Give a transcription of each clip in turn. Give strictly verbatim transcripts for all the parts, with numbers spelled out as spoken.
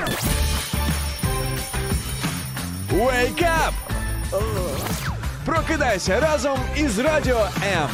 Wake up! Прокидайся разом із Радіо М.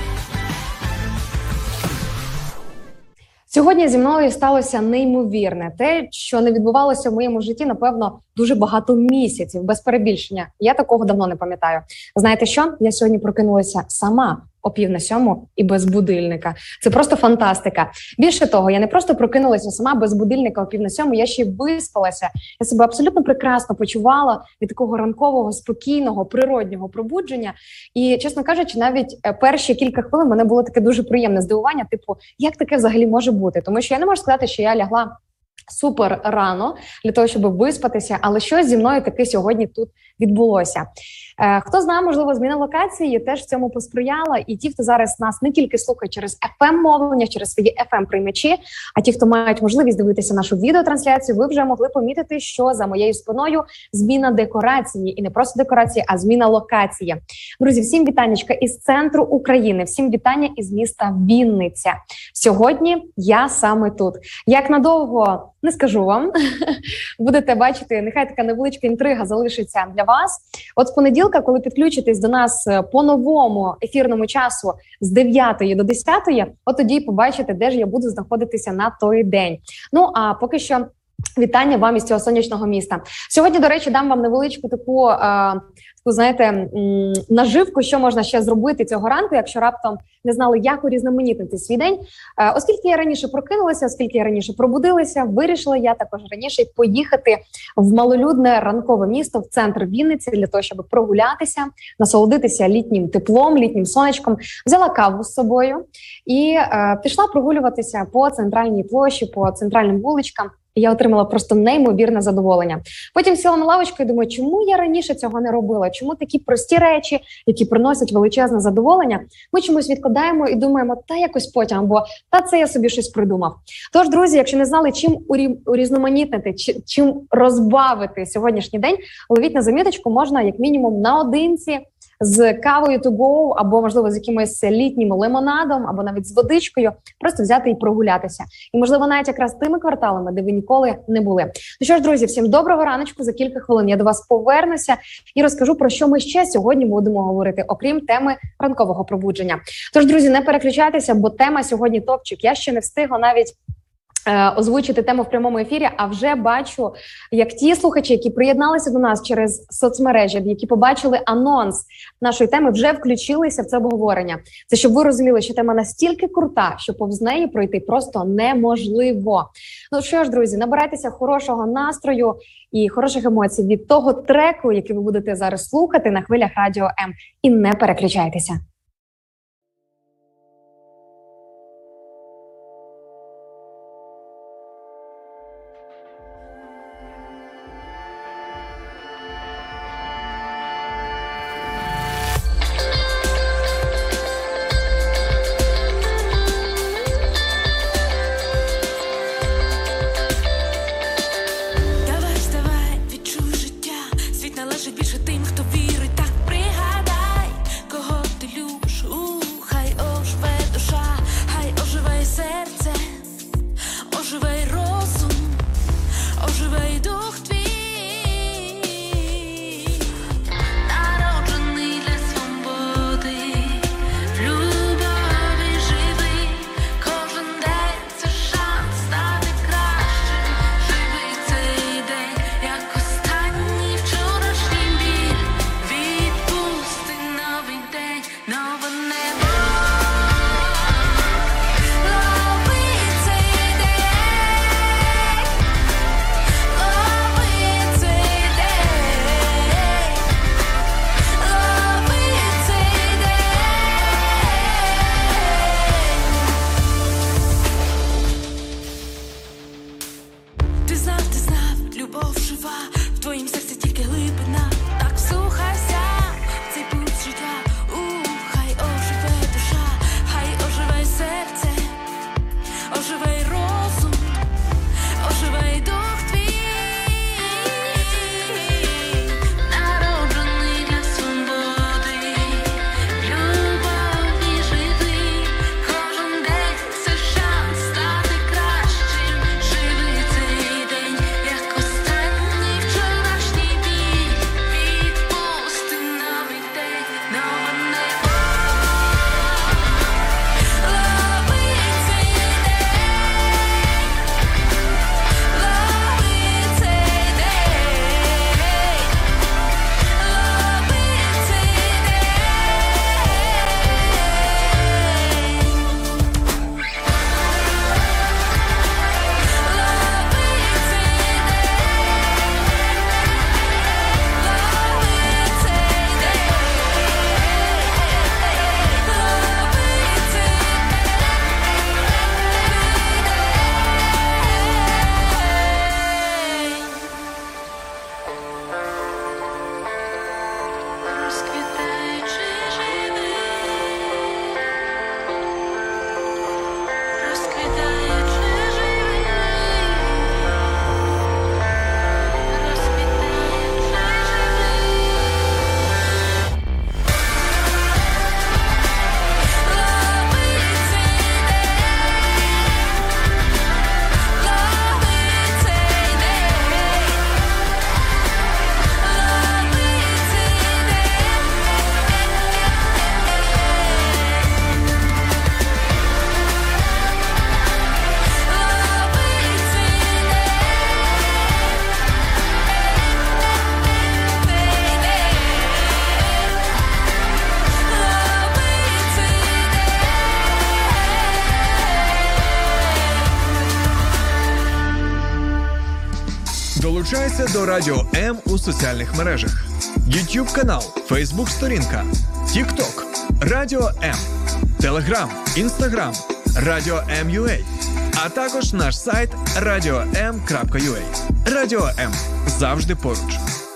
Сьогодні зі мною сталося неймовірне. Те, що не відбувалося в моєму житті, напевно, дуже багато місяців, без перебільшення. Я такого давно не пам'ятаю. Знаєте що? Я сьогодні прокинулася сама о пів на сьому і без будильника. Це просто фантастика. Більше того, я не просто прокинулася сама без будильника о пів на сьому, я ще й виспалася. Я себе абсолютно прекрасно почувала від такого ранкового, спокійного, природнього пробудження. І, чесно кажучи, навіть перші кілька хвилин мене було таке дуже приємне здивування, типу, як таке взагалі може бути? Тому що я не можу сказати, що я лягла супер рано для того, щоб виспатися, але щось зі мною таки сьогодні тут відбулося. Е, хто знає, можливо, зміна локації теж в цьому посприяла, і ті, хто зараз нас не тільки слухає через еф ем-мовлення, через свої еф ем-приймачі, а ті, хто мають можливість дивитися нашу відеотрансляцію, ви вже могли помітити, що за моєю спиною зміна декорації, і не просто декорації, а зміна локації. Друзі, всім вітаннячка із центру України, всім вітання із міста Вінниця. Сьогодні я саме тут. Як надовго, не скажу вам, будете бачити, нехай така невеличка інтрига залишиться для вас. От з понеділка, коли підключитесь до нас по новому ефірному часу з дев'ятої до десятої, от тоді і побачите, де ж я буду знаходитися на той день. Ну, а поки що вітання вам із цього сонячного міста. Сьогодні, до речі, дам вам невеличку таку, е, таку знаєте, м, наживку, що можна ще зробити цього ранку, якщо раптом не знали, як урізноманітнити свій день. Е, оскільки я раніше прокинулася, оскільки я раніше пробудилася, вирішила я також раніше поїхати в малолюдне ранкове місто, в центр Вінниці, для того, щоб прогулятися, насолодитися літнім теплом, літнім сонечком. Взяла каву з собою і е, пішла прогулюватися по центральній площі, по центральним вуличкам. І я отримала просто неймовірне задоволення. Потім сіла на лавочку і думаю, чому я раніше цього не робила? Чому такі прості речі, які приносять величезне задоволення, ми чомусь відкладаємо і думаємо, та якось потім, або та це я собі щось придумав. Тож, друзі, якщо не знали, чим урі... урізноманітнити, чим розбавити сьогоднішній день, ловіть на заміточку можна як мінімум наодинці, з кавою to go, або, можливо, з якимось літнім лимонадом, або навіть з водичкою, просто взяти і прогулятися. І, можливо, навіть якраз тими кварталами, де ви ніколи не були. Ну що ж, друзі, всім доброго раночку. За кілька хвилин я до вас повернуся і розкажу, про що ми ще сьогодні будемо говорити, окрім теми ранкового пробудження. Тож, друзі, не переключайтеся, бо тема сьогодні топчик. Я ще не встигла навіть озвучити тему в прямому ефірі, а вже бачу, як ті слухачі, які приєдналися до нас через соцмережі, які побачили анонс нашої теми, вже включилися в це обговорення. Це щоб ви розуміли, що тема настільки крута, що повз неї пройти просто неможливо. Ну що ж, друзі, набирайтеся хорошого настрою і хороших емоцій від того треку, який ви будете зараз слухати на хвилях Радіо М. І не переключайтеся. Належить більше тим, хто вірить, так пригадай, кого ти любиш. Долучайся до Радіо М у соціальних мережах: YouTube канал, Facebook сторінка, TikTok, Радіо М, Telegram, Instagram, Радіо М.ua, а також наш сайт радіо ем крапка ю а. Радіо М завжди поруч.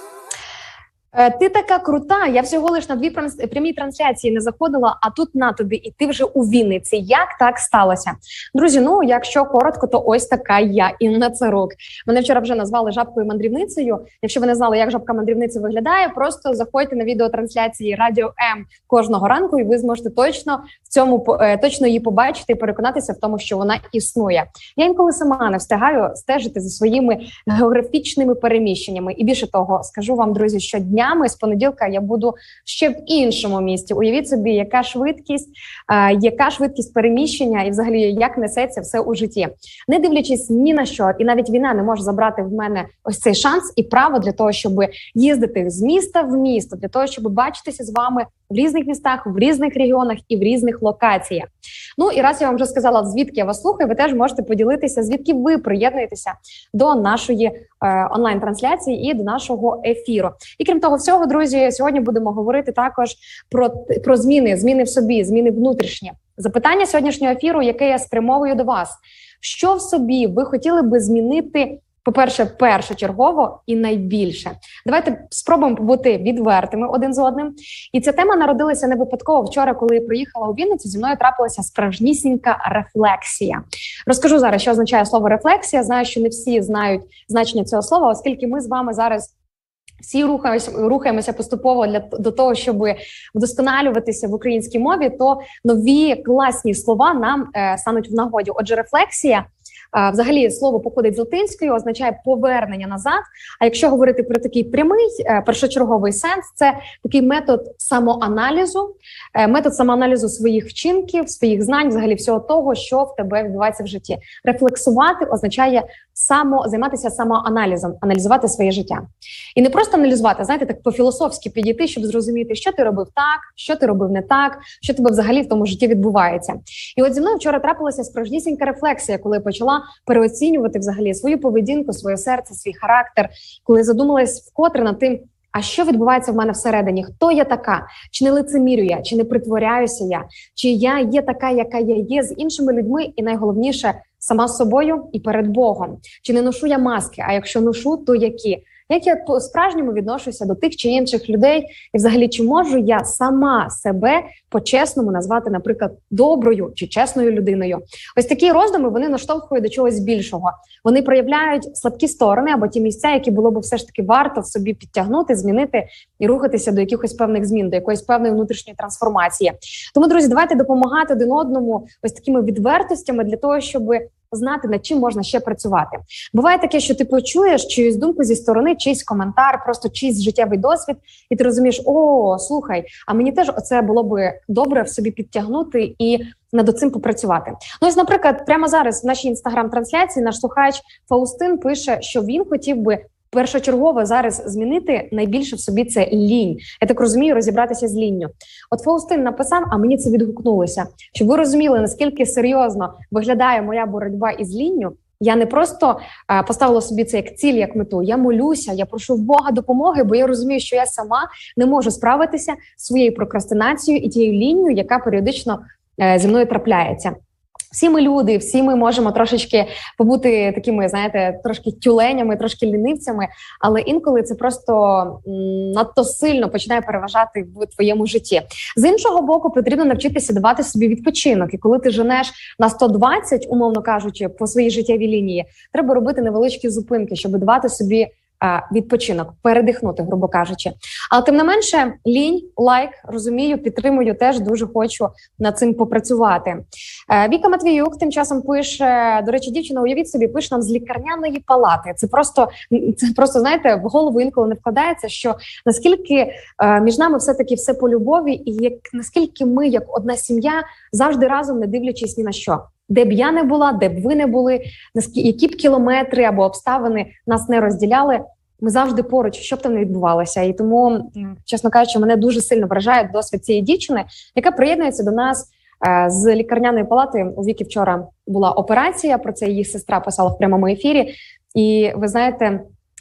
Ти така крута, я всього лиш на дві прямі трансляції не заходила, а тут на тобі, і ти вже у Вінниці. Як так сталося? Друзі, ну, якщо коротко, то ось така я, Інна Цирук. Мене вчора вже назвали жабкою-мандрівницею. Якщо ви не знали, як жабка-мандрівниця виглядає, просто заходьте на відеотрансляції Радіо М кожного ранку, і ви зможете точно в цьому точно її побачити і переконатися в тому, що вона існує. Я інколи сама не встигаю стежити за своїми географічними переміщеннями. І більше того, скажу вам, друзі, що дня з понеділка я буду ще в іншому місті. Уявіть собі, яка швидкість, е, яка швидкість переміщення і взагалі як несеться все у житті. Не дивлячись ні на що, і навіть війна не може забрати в мене ось цей шанс і право для того, щоб їздити з міста в місто, для того, щоб бачитися з вами в різних містах, в різних регіонах і в різних локаціях. Ну і раз я вам вже сказала, звідки я вас слухаю, ви теж можете поділитися, звідки ви приєднуєтеся до нашої е, онлайн-трансляції і до нашого ефіру. І крім того всього, друзі, сьогодні будемо говорити також про, про зміни, зміни в собі, зміни внутрішні. Запитання сьогоднішнього ефіру, яке я спрямовую до вас. Що в собі ви хотіли би змінити, по-перше, першочергово і найбільше? Давайте спробуємо побути відвертими один з одним. І ця тема народилася не випадково. Вчора, коли я приїхала у Вінницю, зі мною трапилася справжнісінька рефлексія. Розкажу зараз, що означає слово рефлексія. Знаю, що не всі знають значення цього слова, оскільки ми з вами зараз всі рухаємося, рухаємося поступово для, до того, щоб вдосконалюватися в українській мові, то нові класні слова нам е, стануть в нагоді. Отже, рефлексія, е, взагалі слово походить з латинської, означає повернення назад. А якщо говорити про такий прямий, е, першочерговий сенс, це такий метод самоаналізу, е, метод самоаналізу своїх вчинків, своїх знань, взагалі всього того, що в тебе відбувається в житті. Рефлексувати означає само займатися самоаналізом, аналізувати своє життя. І не просто аналізувати, знаєте, так по-філософськи підійти, щоб зрозуміти, що ти робив так, що ти робив не так, що тебе взагалі в тому житті відбувається. І от зі мною вчора трапилася справжнісінька рефлексія, коли я почала переоцінювати взагалі свою поведінку, своє серце, свій характер, коли задумалась вкотре над тим, а що відбувається в мене всередині? Хто я така? Чи не лицемірю я? Чи не притворяюся я? Чи я є така, яка я є з іншими людьми? І найголовніше, сама з собою і перед Богом. Чи не ношу я маски? А якщо ношу, то які? Як я по-справжньому відношуся до тих чи інших людей? І взагалі, чи можу я сама себе по-чесному назвати, наприклад, доброю чи чесною людиною? Ось такі роздуми, вони наштовхують до чогось більшого. Вони проявляють слабкі сторони або ті місця, які було б все ж таки варто в собі підтягнути, змінити і рухатися до якихось певних змін, до якоїсь певної внутрішньої трансформації. Тому, друзі, давайте допомагати один одному ось такими відвертостями для того, щоб знати, над чим можна ще працювати. Буває таке, що ти почуєш чиюсь думку зі сторони, чийсь коментар, просто чийсь життєвий досвід, і ти розумієш, о, слухай, а мені теж оце було би добре в собі підтягнути і над цим попрацювати. Ну ось, наприклад, прямо зараз в нашій інстаграм-трансляції наш слухач Фаустин пише, що він хотів би першочергово зараз змінити найбільше в собі це лінь. Я так розумію, розібратися з лінню. От Фаустин написав, а мені це відгукнулося. Щоб ви розуміли, наскільки серйозно виглядає моя боротьба із лінню, я не просто а, поставила собі це як ціль, як мету. Я молюся, я прошу в Бога допомоги, бо я розумію, що я сама не можу справитися з своєю прокрастинацією і тією лінню, яка періодично е, зі мною трапляється. Всі ми люди, всі ми можемо трошечки побути такими, знаєте, трошки тюленями, трошки лінивцями, але інколи це просто м, надто сильно починає переважати в твоєму житті. З іншого боку, потрібно навчитися давати собі відпочинок. І коли ти женеш на сто двадцять, умовно кажучи, по своїй життєвій лінії, треба робити невеличкі зупинки, щоб давати собі відпочинок, передихнути, грубо кажучи. Але тим не менше, лінь, лайк, розумію, підтримую, теж дуже хочу над цим попрацювати. Віка Матвіюк тим часом пише, до речі, дівчина, уявіть собі, пише нам з лікарняної палати. Це просто, це просто, знаєте, в голову інколи не вкладається, що наскільки між нами все-таки все по любові, і як, наскільки ми, як одна сім'я, завжди разом, не дивлячись ні на що. Де б я не була, де б ви не були, які б кілометри або обставини нас не розділяли, ми завжди поруч, що б там не відбувалося. І тому, чесно кажучи, мене дуже сильно вражає досвід цієї дівчини, яка приєднується до нас е, з лікарняної палати. У Віки вчора була операція, про це її сестра писала в прямому ефірі. І ви знаєте,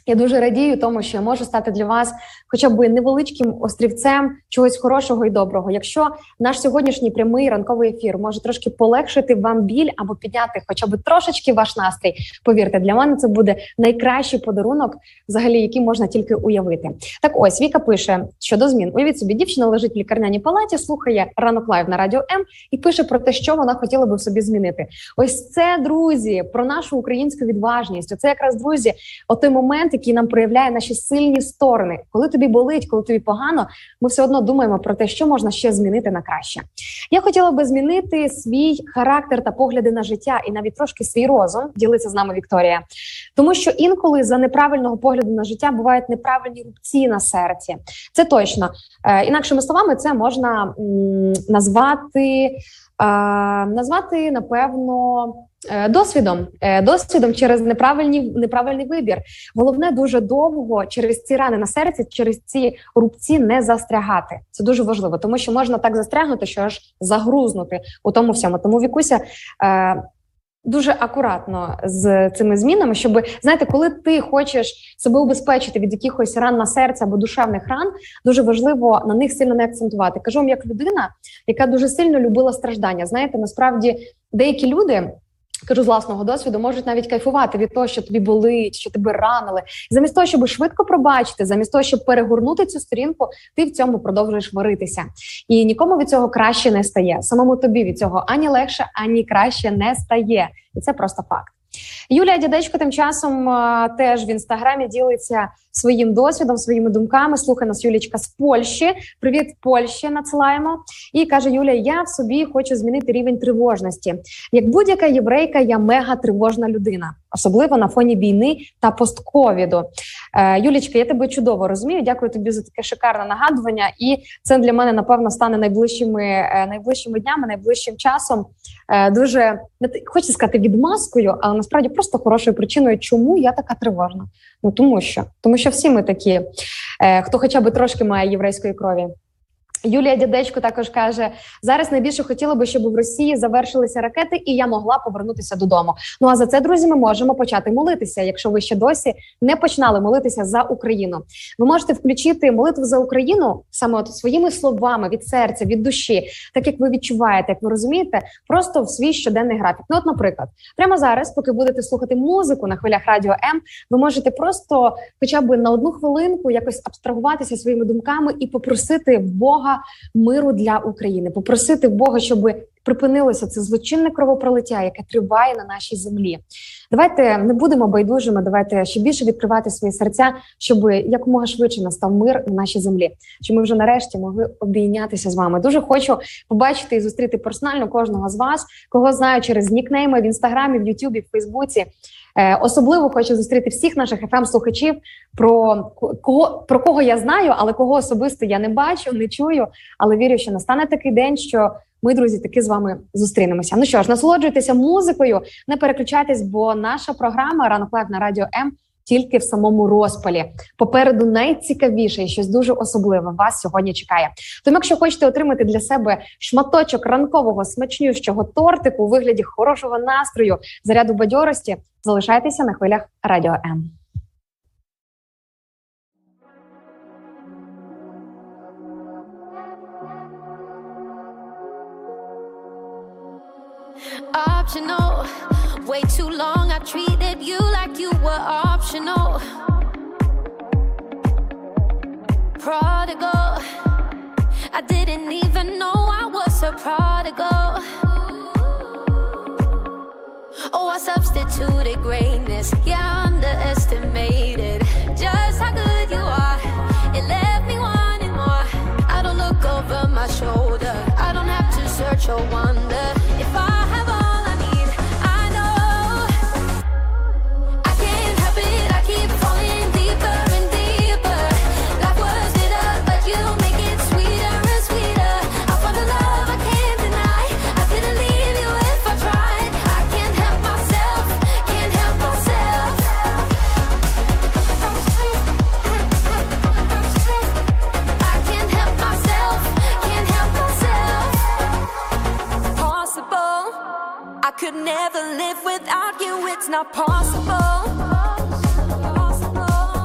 Я дуже радію тому, що я можу стати для вас хоча б невеличким острівцем чогось хорошого і доброго. Якщо наш сьогоднішній прямий ранковий ефір може трошки полегшити вам біль або підняти хоча б трошечки ваш настрій, повірте, для мене це буде найкращий подарунок, взагалі, який можна тільки уявити. Так ось, Віка пише щодо змін. Уявіть собі, дівчина лежить в лікарняній палаті, слухає ранок лайв на Радіо М і пише про те, що вона хотіла би в собі змінити. Ось це, друзі, про нашу українську відважність. Оце якраз, друзі, отой момент, який нам проявляє наші сильні сторони. Коли тобі болить, коли тобі погано, ми все одно думаємо про те, що можна ще змінити на краще. Я хотіла би змінити свій характер та погляди на життя і навіть трошки свій розум, ділиться з нами Вікторія. Тому що інколи за неправильного погляду на життя бувають неправильні рубці на серці. Це точно. Е, інакшими словами, це можна м, назвати, е, назвати, напевно, досвідом, досвідом через неправильний, неправильний вибір. Головне дуже довго через ці рани на серці, через ці рубці не застрягати. Це дуже важливо, тому що можна так застрягнути, що аж загрузнути у тому всьому. Тому, Вікуся, е, дуже акуратно з цими змінами, щоб, знаєте, коли ти хочеш себе убезпечити від якихось ран на серце або душевних ран, дуже важливо на них сильно не акцентувати. Кажу вам як людина, яка дуже сильно любила страждання. Знаєте, насправді деякі люди, кажу з власного досвіду, можуть навіть кайфувати від того, що тобі болить, що тебе ранили. Замість того, щоб швидко пробачити, замість того, щоб перегорнути цю сторінку, ти в цьому продовжуєш варитися. І нікому від цього краще не стає. Самому тобі від цього ані легше, ані краще не стає. І це просто факт. Юлія Дядечко тим часом а, теж в інстаграмі ділиться своїм досвідом, своїми думками. Слухай нас Юлічка з Польщі. Привіт, Польщі надсилаємо. І каже Юлія, я в собі хочу змінити рівень тривожності. Як будь-яка єврейка, я мега тривожна людина. Особливо на фоні війни та постковіду. Е, Юлічка, я тебе чудово розумію. Дякую тобі за таке шикарне нагадування. І це для мене, напевно, стане найближчими, е, найближчими днями, найближчим часом. Е, дуже, хочу сказати, відмазкою, але насправді просто хорошою причиною, чому я така тривожна. Ну тому що, тому що всі ми такі, е, хто хоча б трошки має єврейської крові. Юлія Дядечко також каже, зараз найбільше хотіла би, щоб в Росії завершилися ракети і я могла повернутися додому. Ну а за це, друзі, ми можемо почати молитися, якщо ви ще досі не починали молитися за Україну. Ви можете включити молитву за Україну саме от своїми словами, від серця, від душі, так як ви відчуваєте, як ви розумієте, просто в свій щоденний графік. Ну от, наприклад, прямо зараз, поки будете слухати музику на хвилях Радіо М, ви можете просто хоча б на одну хвилинку якось абстрагуватися своїми думками і попросити Бога миру для України, попросити Бога, щоб припинилося це злочинне кровопролиття, яке триває на нашій землі. Давайте не будемо байдужими, давайте ще більше відкривати свої серця, щоб якомога швидше настав мир на нашій землі, щоб ми вже нарешті могли обійнятися з вами. Дуже хочу побачити і зустріти персонально кожного з вас, кого знаю через нікнейми в Інстаграмі, в Ютубі, в Фейсбуці. Е, особливо хочу зустріти всіх наших еф ем-слухачів, про кого, про кого я знаю, але кого особисто я не бачу, не чую, але вірю, що настане такий день, що ми, друзі, таки з вами зустрінемося. Ну що ж, насолоджуйтеся музикою, не переключайтесь, бо наша програма «Ранок лайв» на Радіо М тільки в самому розпалі. Попереду найцікавіше і щось дуже особливе вас сьогодні чекає. Тому якщо хочете отримати для себе шматочок ранкового смачнющого тортику у вигляді хорошого настрою, заряду бадьорості, залишайтеся на хвилях Радіо М. Optional, way too long I treated you like you were optional. Prodigal, I didn't even know I was a prodigal. Oh, I substituted greatness, yeah, I underestimated just how good you are. It left me wanting more. I don't look over my shoulder, I don't have to search or wonder if I have all I need. I know I can't help it, I keep falling deeper and deeper. Life was bitter, but you make it sweeter and sweeter. I found a love I can't deny, I couldn't leave you if I tried. I can't help myself, can't help myself. I can't help myself, can't help myself. Possible, I could never live without you, it's not possible. Possible.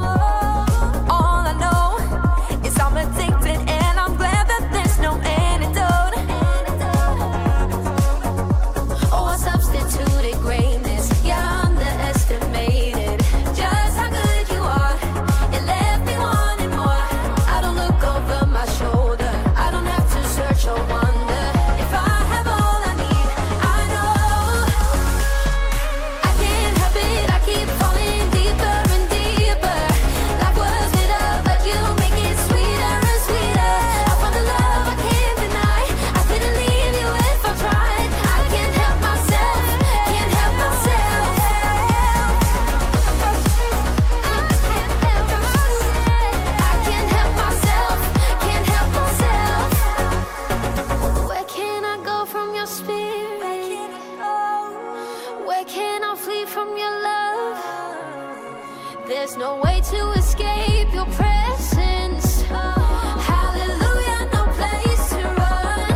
There's no way to escape your presence. Hallelujah, no place to run.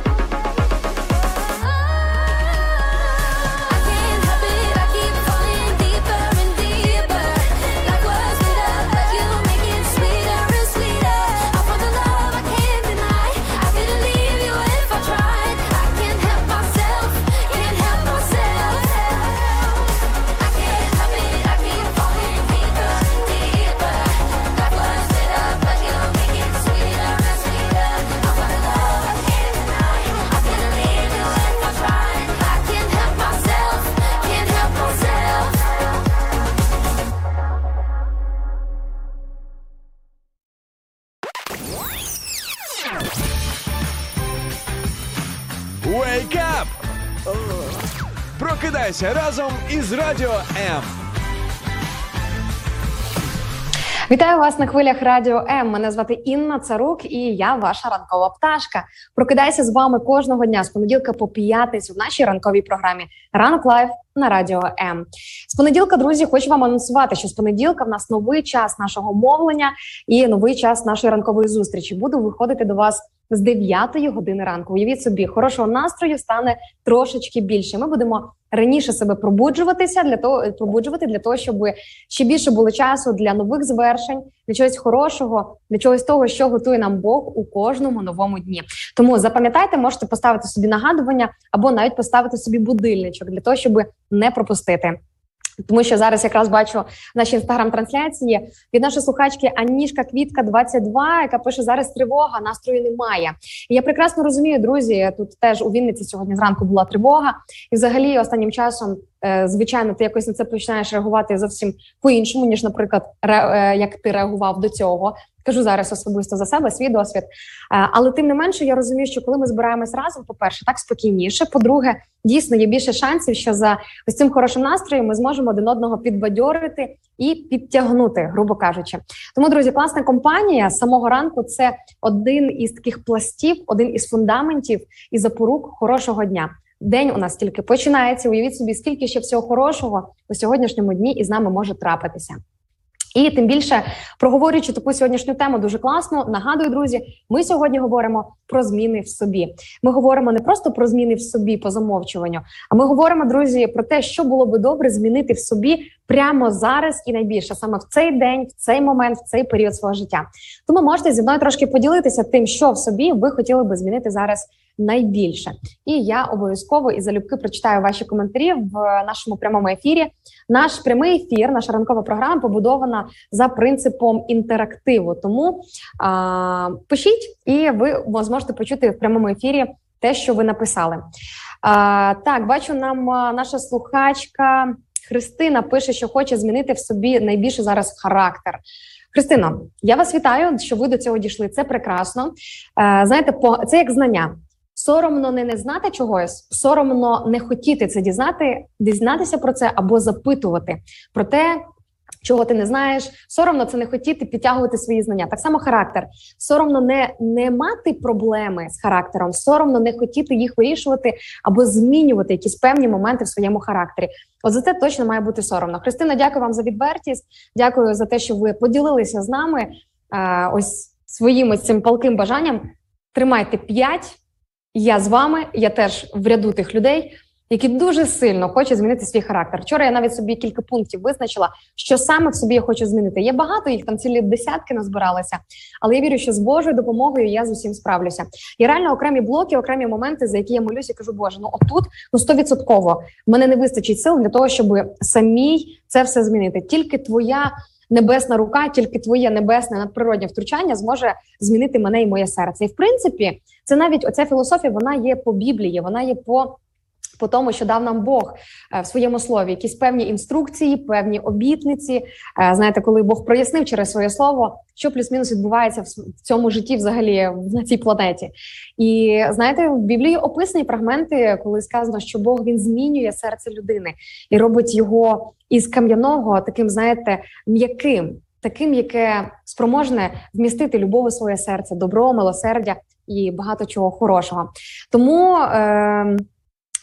I can't help it, I keep falling deeper and deeper. Like was lit up, but you make it sweeter and sweeter. I found the love I can't deny. I couldn't leave you if I tried. I can't help myself, can't help myself. I can't help it, I keep falling deeper and deeper. Like was lit up, but you make it sweeter and sweeter. I found the love I can't deny. I couldn't leave you if I tried. I can't help myself, can't help myself. Wake up! Прокидайся разом із Радіо М. Вітаю вас на хвилях Радіо М. Мене звати Інна Царук і я ваша ранкова пташка. Прокидайся з вами кожного дня з понеділка по п'ятницю в нашій ранковій програмі «Ранок лайв» на Радіо М. З понеділка, друзі, хочу вам анонсувати, що з понеділка в нас новий час нашого мовлення і новий час нашої ранкової зустрічі. Буду виходити до вас з дев'ятої години ранку. Уявіть собі, хорошого настрою стане трошечки більше. Ми будемо раніше себе пробуджуватися для того, пробуджувати для того, щоб ще більше було часу для нових звершень, для чогось хорошого, для чогось того, що готує нам Бог у кожному новому дні. Тому запам'ятайте, можете поставити собі нагадування або навіть поставити собі будильничок для того, щоб не пропустити. Тому що зараз якраз бачу в нашій інстаграм-трансляції від нашої слухачки Аніжка Квітка двадцять два, яка пише: зараз тривога, настрою немає. І я прекрасно розумію, друзі, тут теж у Вінниці сьогодні зранку була тривога. І взагалі останнім часом, е, звичайно, ти якось на це починаєш реагувати зовсім по-іншому, ніж, наприклад, ре, е, як ти реагував до цього. Кажу зараз особисто за себе, свій досвід. Але тим не менше, я розумію, що коли ми збираємось разом, по-перше, так спокійніше. По-друге, дійсно є більше шансів, що за ось цим хорошим настроєм ми зможемо один одного підбадьорити і підтягнути, грубо кажучи. Тому, друзі, класна компанія з самого ранку – це один із таких пластів, один із фундаментів і запорук хорошого дня. День у нас тільки починається. Уявіть собі, скільки ще всього хорошого у сьогоднішньому дні із нами може трапитися. І тим більше, проговорюючи таку сьогоднішню тему дуже класно, нагадую, друзі, ми сьогодні говоримо про зміни в собі. Ми говоримо не просто про зміни в собі по замовчуванню, а ми говоримо, друзі, про те, що було би добре змінити в собі прямо зараз і найбільше, саме в цей день, в цей момент, в цей період свого життя. Тому можете зі мною трошки поділитися тим, що в собі ви хотіли би змінити зараз найбільше. І я обов'язково і залюбки прочитаю ваші коментарі в нашому прямому ефірі. Наш прямий ефір, наша ранкова програма побудована за принципом інтерактиву. Тому а, пишіть, і ви зможете почути в прямому ефірі те, що ви написали. А, так, бачу, нам наша слухачка Христина пише, що хоче змінити в собі найбільше зараз характер. Христино, я вас вітаю, що ви до цього дійшли. Це прекрасно. А, знаєте, по, це як знання. Соромно не не знати чогось, соромно не хотіти це дізнати, дізнатися про це або запитувати про те, чого ти не знаєш. Соромно це не хотіти підтягувати свої знання. Так само характер. Соромно не, не мати проблеми з характером, соромно не хотіти їх вирішувати або змінювати якісь певні моменти в своєму характері. От за це точно має бути соромно. Христина, дякую вам за відвертість, дякую за те, що ви поділилися з нами а, ось своїм ось цим палким бажанням. Тримайте п'ять. Я з вами, я теж в ряду тих людей, які дуже сильно хочуть змінити свій характер. Вчора я навіть собі кілька пунктів визначила, що саме в собі я хочу змінити. Є багато, їх там цілі десятки назбиралися, але я вірю, що з Божою допомогою я з усім справлюся. Є реально окремі блоки, окремі моменти, за які я молюся і кажу: Боже, ну отут, ну стовідсотково, мене не вистачить сил для того, щоб самій це все змінити. Тільки твоя небесна рука, тільки твоє небесне надприроднє втручання зможе змінити мене і моє серце. І в принципі, це навіть оця філософія, вона є по Біблії, вона є по, по тому, що дав нам Бог в своєму слові. Якісь певні інструкції, певні обітниці. Знаєте, коли Бог прояснив через своє слово, що плюс-мінус відбувається в цьому житті взагалі на цій планеті. І знаєте, в Біблії описані фрагменти, коли сказано, що Бог, він змінює серце людини і робить його із кам'яного таким, знаєте, м'яким, таким, яке спроможне вмістити любов у своє серце, добро, милосердя і багато чого хорошого. Тому е,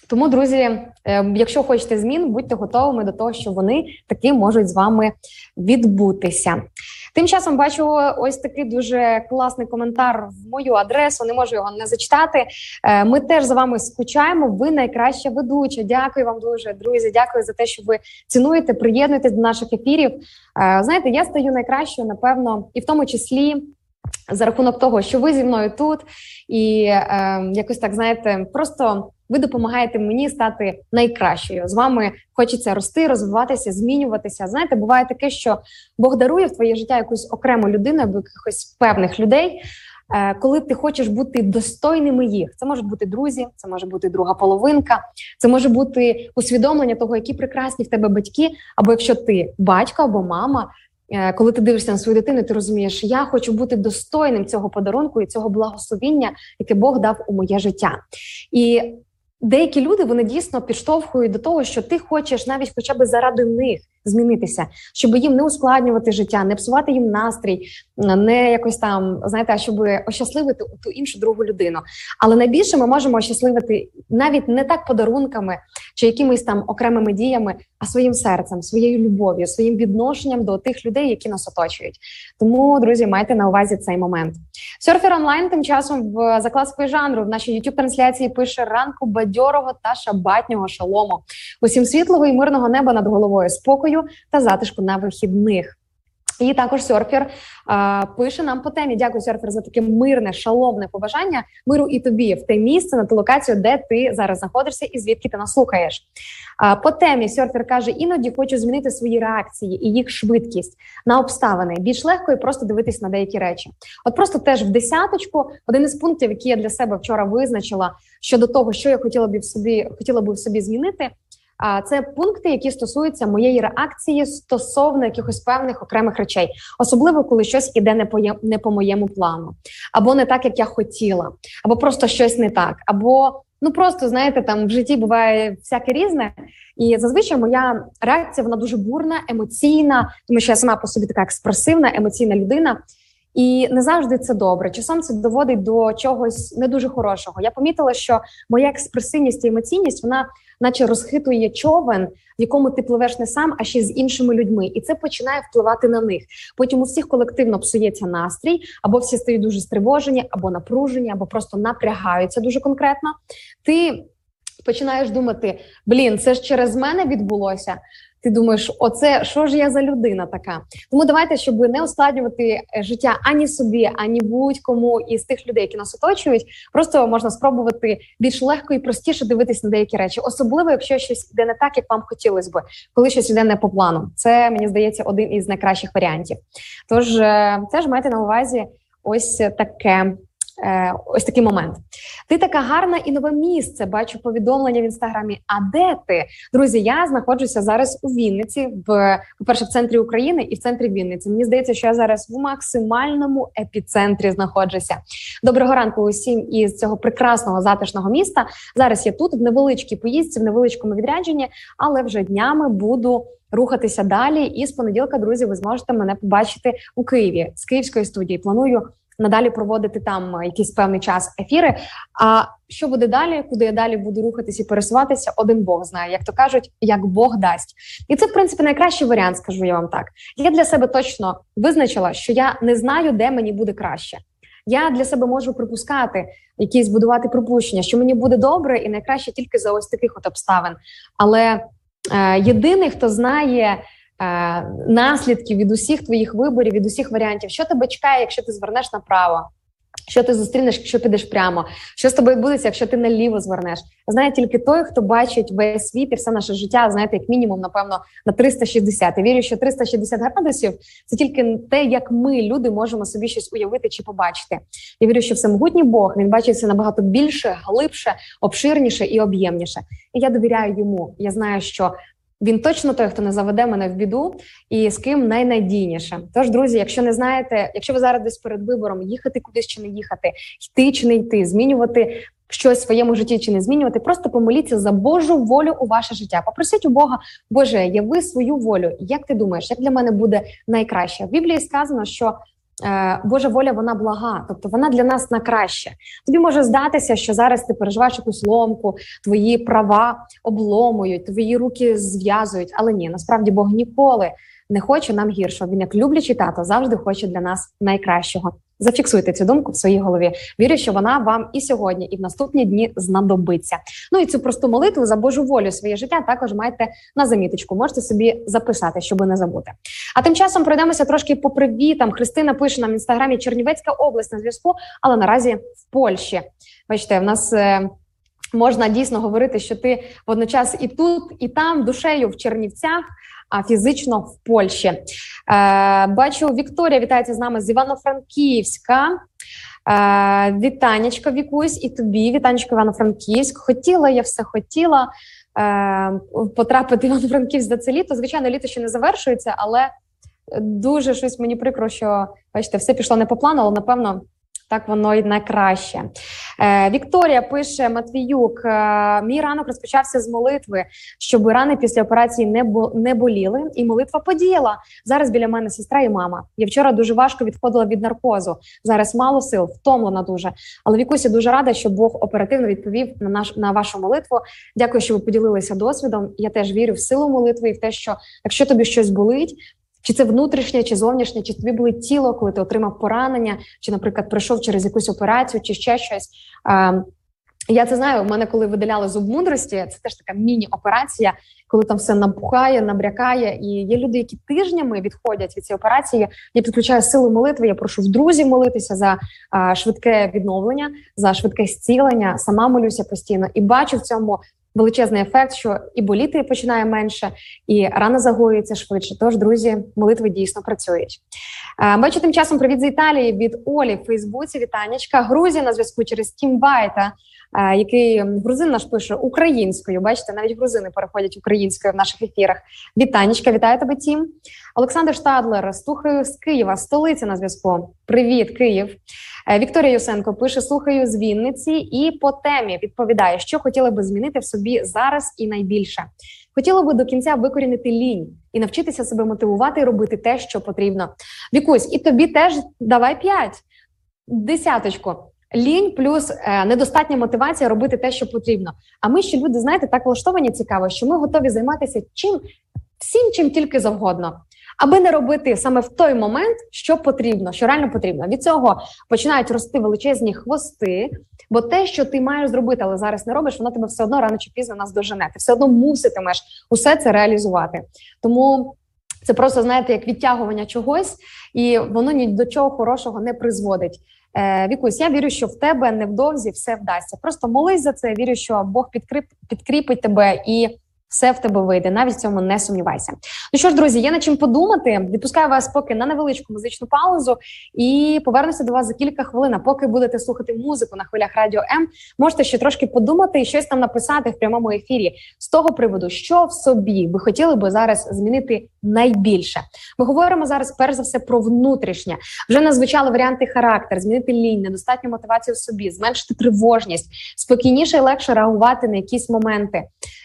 Тому, друзі, е, якщо хочете змін, будьте готовими до того, що вони таки можуть з вами відбутися. Тим часом бачу ось такий дуже класний коментар в мою адресу, не можу його не зачитати. Е, ми теж за вами скучаємо, ви найкраща ведуча. Дякую вам дуже, друзі, дякую за те, що ви цінуєте, приєднуєтесь до наших ефірів. Е, знаєте, я стаю найкращою, напевно, і в тому числі за рахунок того, що ви зі мною тут, і е, якось так, знаєте, просто ви допомагаєте мені стати найкращою. З вами хочеться рости, розвиватися, змінюватися. Знаєте, буває таке, що Бог дарує в твоє життя якусь окрему людину або якихось певних людей, е, коли ти хочеш бути достойними їх. Це можуть бути друзі, це може бути друга половинка, це може бути усвідомлення того, які прекрасні в тебе батьки, або якщо ти батько або мама, коли ти дивишся на свою дитину, ти розумієш, я хочу бути достойним цього подарунку і цього благословіння, яке Бог дав у моє життя. І деякі люди, вони дійсно підштовхують до того, що ти хочеш навіть хоча б заради них змінитися, щоб їм не ускладнювати життя, не псувати їм настрій, не якось там, знаєте, а щоб ощасливити ту іншу другу людину. Але найбільше ми можемо ощасливити навіть не так подарунками чи якимись там окремими діями, а своїм серцем, своєю любов'ю, своїм відношенням до тих людей, які нас оточують. Тому, друзі, майте на увазі цей момент. Серфер онлайн тим часом в за класикою жанру в нашій ютуб-трансляції пише: ранку бадьорого та шабатнього шалому. Усім світлого і мирного неба над головою, спокою та затишку на вихідних. І також серфер а, пише нам по темі. Дякую, серфер, за таке мирне, шаломне побажання. Миру і тобі в те місце, на ту локацію, де ти зараз знаходишся і звідки ти нас слухаєш. А, по темі серфер каже: іноді хочу змінити свої реакції і їх швидкість на обставини. Більш легко і просто дивитись на деякі речі. От просто теж в десяточку один із пунктів, які я для себе вчора визначила щодо того, що я хотіла б в собі, хотіла б в собі змінити, а це пункти, які стосуються моєї реакції стосовно якихось певних окремих речей. Особливо, коли щось іде не по, не по моєму плану. Або не так, як я хотіла. Або просто щось не так. Або, ну просто, знаєте, там в житті буває всяке різне. І зазвичай моя реакція, вона дуже бурна, емоційна, тому що я сама по собі така експресивна, емоційна людина. І не завжди це добре. Часом це доводить до чогось не дуже хорошого. Я помітила, що моя експресивність і емоційність, вона наче розхитує човен, в якому ти пливеш не сам, а ще з іншими людьми. І це починає впливати на них. Потім у всіх колективно псується настрій, або всі стають дуже стривожені, або напружені, або просто напрягаються дуже конкретно. Ти починаєш думати: блін, це ж через мене відбулося. Ти думаєш, оце, що ж я за людина така? Тому давайте, щоб не ускладнювати життя ані собі, ані будь-кому із тих людей, які нас оточують, просто можна спробувати більш легко і простіше дивитись на деякі речі. Особливо, якщо щось йде не так, як вам хотілося би, коли щось йде не по плану. Це, мені здається, один із найкращих варіантів. Тож, теж майте на увазі ось таке. Ось такий момент. Ти така гарна і нове місце. Бачу повідомлення в інстаграмі. А де ти? Друзі, я знаходжуся зараз у Вінниці, в, по-перше, в центрі України і в центрі Вінниці. Мені здається, що я зараз в максимальному епіцентрі знаходжуся. Доброго ранку усім із цього прекрасного, затишного міста. Зараз я тут, в невеличкій поїздці, в невеличкому відрядженні, але вже днями буду рухатися далі. І з понеділка, друзі, ви зможете мене побачити у Києві, з київської студії. Планую надалі проводити там якийсь певний час ефіри. А що буде далі, куди я далі буду рухатись і пересуватися, один Бог знає. Як то кажуть, як Бог дасть. І це, в принципі, найкращий варіант, скажу я вам так. Я для себе точно визначила, що я не знаю, де мені буде краще. Я для себе можу припускати, якісь будувати припущення, що мені буде добре і найкраще тільки за ось таких от обставин. Але е, єдиний, хто знає наслідків від усіх твоїх виборів, від усіх варіантів, що тебе чекає, якщо ти звернеш направо, що ти зустрінеш, якщо підеш прямо, що з тобою відбудеться, якщо ти наліво звернеш. Знає тільки той, хто бачить весь світ і все наше життя, знаєте, як мінімум, напевно, на триста шістдесят. Я вірю, що триста шістдесят градусів – це тільки те, як ми, люди, можемо собі щось уявити чи побачити. Я вірю, що всемогутній Бог, він бачить все набагато більше, глибше, обширніше і об'ємніше. І я довіряю йому. Я знаю, що він точно той, хто не заведе мене в біду і з ким найнадійніше. Тож, друзі, якщо не знаєте, якщо ви зараз десь перед вибором, їхати кудись чи не їхати, йти чи не йти, змінювати щось в своєму житті чи не змінювати, просто помоліться за Божу волю у ваше життя. Попросіть у Бога: Боже, яви свою волю. Як ти думаєш, як для мене буде найкраще? В Біблії сказано, що Божа воля, вона блага, тобто вона для нас на краще. Тобі може здатися, що зараз ти переживаєш якусь ломку, твої права обломують, твої руки зв'язують, але ні, насправді Бог ніколи не хоче нам гіршого. Він, як люблячий тато, завжди хоче для нас найкращого. Зафіксуйте цю думку в своїй голові. Вірю, що вона вам і сьогодні, і в наступні дні знадобиться. Ну і цю просту молитву за Божу волю своє життя також маєте на заміточку. Можете собі записати, щоб не забути. А тим часом пройдемося трошки по привітам. Христина пише нам в інстаграмі: Чернівецька область на зв'язку, але наразі в Польщі. Бачите, в нас е, можна дійсно говорити, що ти водночас і тут, і там, душею в Чернівцях, а фізично в Польщі. Е, бачу, Вікторія вітається з нами з Івано-Франківська. Е, вітанечко, Вікусь, і тобі, вітанечко, Івано-Франківськ. Хотіла, я все хотіла е, потрапити в Івано-Франківськ за це літо. Звичайно, літо ще не завершується, але дуже щось мені прикро, що, бачите, все пішло не по плану, але, напевно, так воно й найкраще. Е, Вікторія пише, Матвіюк: е, мій ранок розпочався з молитви, щоб рани після операції не, бо, не боліли, і молитва подіяла. Зараз біля мене сестра і мама. Я вчора дуже важко відходила від наркозу. Зараз мало сил, втомлена дуже. Але, Вікусі, дуже рада, що Бог оперативно відповів на, наш, на вашу молитву. Дякую, що ви поділилися досвідом. Я теж вірю в силу молитви і в те, що якщо тобі щось болить, чи це внутрішнє, чи зовнішнє, чи тобі болить тіло, коли ти отримав поранення, чи, наприклад, пройшов через якусь операцію, чи ще щось. Е, я це знаю, в мене коли видаляли зуб мудрості, це теж така міні-операція, коли там все набухає, набрякає. І є люди, які тижнями відходять від цієї операції. Я підключаю силу молитви, я прошу в друзів молитися за е, швидке відновлення, за швидке зцілення, сама молюся постійно і бачу в цьому величезний ефект, що і боліти починає менше, і рана загоюється швидше. Тож, друзі, молитви дійсно працюють. Бачу тим часом привіт з Італії від Олі в Фейсбуці. Вітанечка. Грузія на зв'язку через Тімбайта, який грузин наш пише українською. Бачите, навіть грузини переходять українською в наших ефірах. Вітанечка, вітаю тебе, Тім. Олександр Штадлер, слухаю з Києва, столиця на зв'язку. Привіт, Київ. Вікторія Юсенко пише, слухаю з Вінниці і по темі відповідає, що хотіли би змінити в собі зараз і найбільше. Хотіла би до кінця викорінити лінь і навчитися себе мотивувати і робити те, що потрібно. Вікусь, і тобі теж давай п'ять, десяточку. Лінь плюс е, недостатня мотивація робити те, що потрібно. А ми ще люди, знаєте, так влаштовані цікаво, що ми готові займатися чим, всім, чим тільки завгодно. Аби не робити саме в той момент, що потрібно, що реально потрібно. Від цього починають рости величезні хвости, бо те, що ти маєш зробити, але зараз не робиш, воно тебе все одно рано чи пізно наздожене. Ти все одно муситимеш усе це реалізувати. Тому це просто, знаєте, як відтягування чогось, і воно ні до чого хорошого не призводить. Е, Вікусь, я вірю, що в тебе невдовзі все вдасться. Просто молись за це, вірю, що Бог підкріп, підкріпить тебе і все в тебе вийде, навіть в цьому не сумнівайся. Ну що ж, друзі, є над чим подумати. Відпускаю вас поки на невеличку музичну паузу і повернуся до вас за кілька хвилин. А поки будете слухати музику на хвилях Радіо М, можете ще трошки подумати і щось там написати в прямому ефірі з того приводу, що в собі ви хотіли би зараз змінити найбільше. Ми говоримо зараз перш за все про внутрішнє. Вже назвучали варіанти характер, змінити лінь, недостатню мотивацію в собі, зменшити тривожність, спокійніше і легше реагувати на якісь моменти.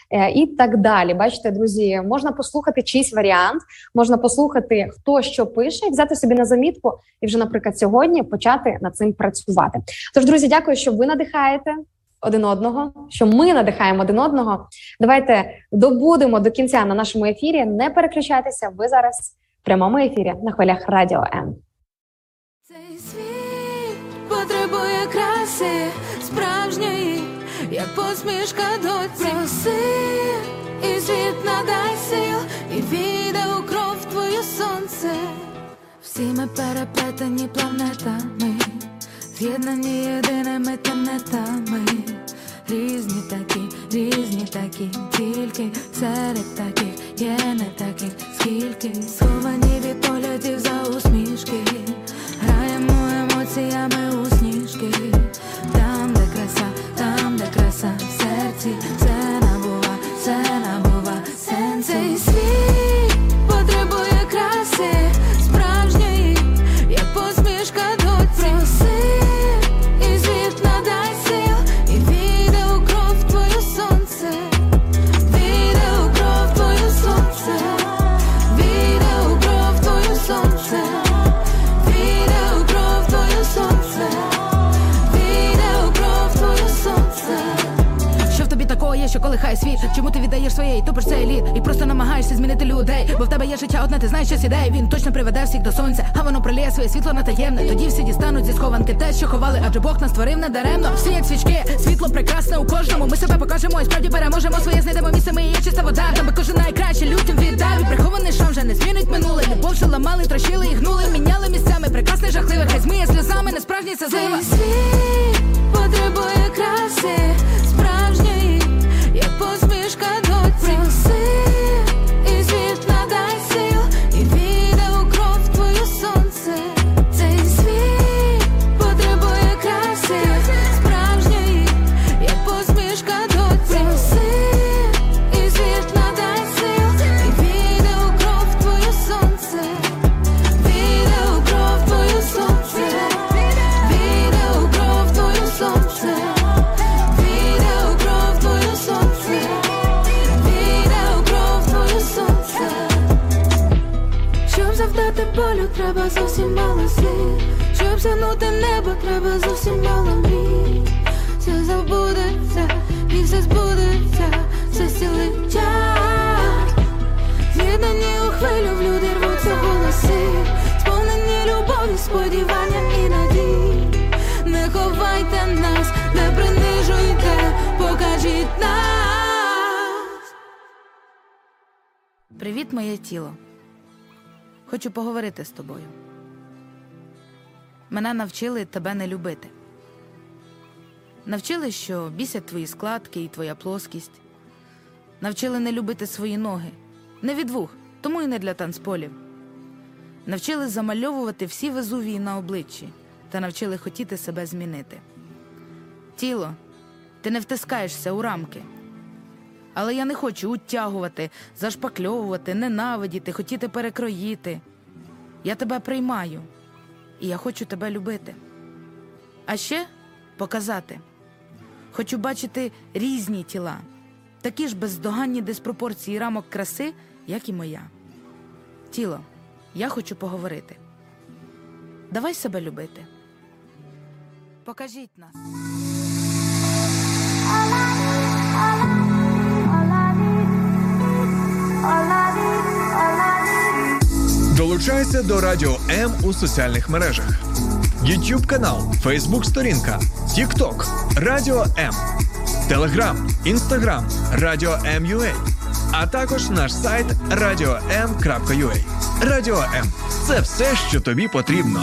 І так далі. Бачите, друзі, можна послухати чийсь варіант, можна послухати, хто що пише, взяти собі на замітку і вже, наприклад, сьогодні почати над цим працювати. Тож, друзі, дякую, що ви надихаєте один одного, що ми надихаємо один одного. Давайте добудемо до кінця на нашому ефірі. Не переключайтеся, ви зараз в прямому ефірі на хвилях Радіо М. Цей світ потребує краси справжньої, як посмішка доці. Проси, і світ надай сил, і війде у кров твоє сонце. Всі ми переплетені планетами, з'єднані єдиними планетами. Різні такі, різні такі, тільки серед таких є не таких, скільки. Сховані від поглядів за усмішки, граємо емоціями у сніжки. Там, де краса, там, де краса в серці, все набува, все набува сенсу. Цей світ потребує краси справжньої, як посмішка доці. Проси, і світ надай сил, і війде у кров твоє сонце. Війде у кров твоє сонце. Війде у кров твоє сонце. Війде що колихає світ. Чому ти віддаєш своє і тупиш цей лід? І просто намагаєшся змінити людей. Бо в тебе є життя одне, ти знаєш, що ідеї. Він точно приведе всіх до сонця, а воно проліє своє світло на таємне. Тоді всі дістануть зі схованки те, що ховали, адже Бог нас створив недаремно. Всі як свічки, світло прекрасне у кожному. Ми себе покажемо і справді переможемо. Своє знайдемо місце, ми є чиста вода. Там би кожен найкраще людям віддав. І прихований шам вже не змінить минуле. Любов що ламали, трощили і гнули, міняли місцями. Прекрасне, жахливе, хай змиє сльозами, не справжній це злива. Цей світ потребує краси справжньої, як посмішка доці. Проси, і світ надай сил, і війде у кров твою сонце. Цей світ потребує краси справжньої, як посмішка доці. Проси, і світ надай сил, і війде у кров твою сонце. Війде у кров твою сонце. Війде у кров твою сонце. Війде у кров твою сонце. Війде у кров твою сонце. Щоб завдати болю, треба зовсім мало сил. Щоб сягнути небо, треба зовсім мало мрій. Все забудеться і все збудеться, все зцілить час. З'єднані у хвилю, в люди рвуться голоси, сповнені любові, сподівання і надій. Не ховайте нас, не принижуйте, покажіть нас. Привіт, моє тіло. Хочу поговорити з тобою. Мене навчили тебе не любити. Навчили, що бісять твої складки і твоя плоскість. Навчили не любити свої ноги. Не від вух, тому і не для танцполів. Навчили замальовувати всі Везувії на обличчі та навчили хотіти себе змінити. Тіло, ти не втискаєшся у рамки. Але я не хочу утягувати, зашпакльовувати, ненавидіти, хотіти перекроїти. Я тебе приймаю, і я хочу тебе любити. А ще показати. Хочу бачити різні тіла, такі ж бездоганні диспропорції рамок краси, як і моя. Тіло, я хочу поговорити. Давай себе любити. Покажіть нас. Долучайся до Радіо М у соціальних мережах: YouTube канал, Facebook сторінка, TikTok, Радіо М, Telegram, Instagram, Радіо М.ua, а також наш сайт радіо ем крапка ю а. Радіо М – це все, що тобі потрібно.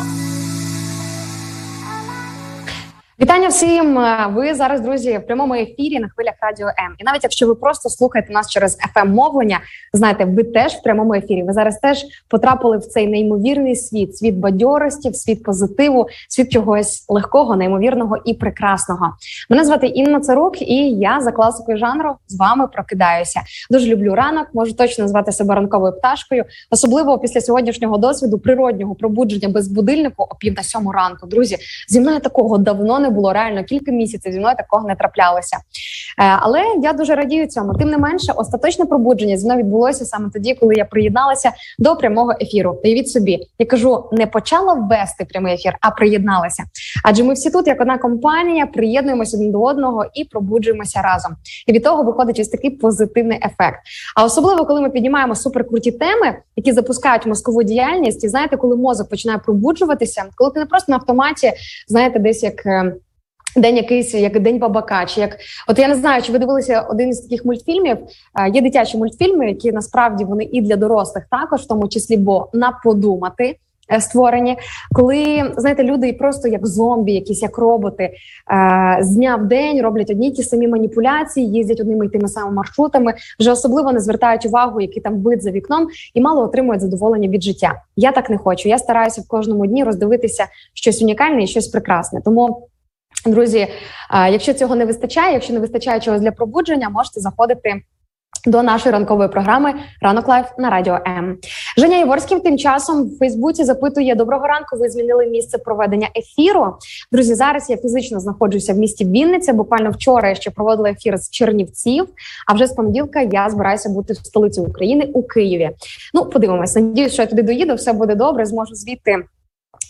Вітання всім! Ви зараз, друзі, в прямому ефірі на хвилях Радіо М. І навіть якщо ви просто слухаєте нас через еф ем-мовлення, знаєте, ви теж в прямому ефірі. Ви зараз теж потрапили в цей неймовірний світ, світ бадьорості, світ позитиву, світ чогось легкого, неймовірного і прекрасного. Мене звати Інна Царук, і я за класикою жанру з вами прокидаюся. Дуже люблю ранок, можу точно назвати себе ранковою пташкою, особливо після сьогоднішнього досвіду природнього пробудження без будильнику о пів на сьому ранку. Друзі, зі мною такого давно не було, реально кілька місяців зі мною такого не траплялося. Е, але я дуже радію цьому. Тим не менше, остаточне пробудження зі мною відбулося саме тоді, коли я приєдналася до прямого ефіру. Уявіть собі, я кажу, не почала ввести прямий ефір, а приєдналася. Адже ми всі тут, як одна компанія, приєднуємося один до одного і пробуджуємося разом. І від того виходить ось такий позитивний ефект. А особливо, коли ми піднімаємо суперкруті теми, які запускають мозкову діяльність, і знаєте, коли мозок починає пробуджуватися, коли ти не просто на автоматі, знаєте, десь як день якийсь, як День бабака, чи як, от я не знаю, чи ви дивилися один із таких мультфільмів, є дитячі мультфільми, які насправді вони і для дорослих також, в тому числі, бо на подумати створені, коли, знаєте, люди просто як зомбі, якісь як роботи, з дня в день роблять одні й ті самі маніпуляції, їздять одними й тими самими маршрутами, вже особливо не звертають увагу, який там вид за вікном, і мало отримують задоволення від життя. Я так не хочу. Я стараюся в кожному дні роздивитися щось унікальне і щось прекрасне. Тому, друзі, якщо цього не вистачає, якщо не вистачає чогось для пробудження, можете заходити до нашої ранкової програми «Ранок лайф» на Радіо М. Женя Яворський тим часом в Фейсбуці запитує: «Доброго ранку, ви змінили місце проведення ефіру?» Друзі, зараз я фізично знаходжуся в місті Вінниця. Буквально вчора я ще проводила ефір з Чернівців, а вже з понеділка я збираюся бути в столиці України, у Києві. Ну, подивимось. Надіюсь, що я туди доїду, все буде добре, зможу звідти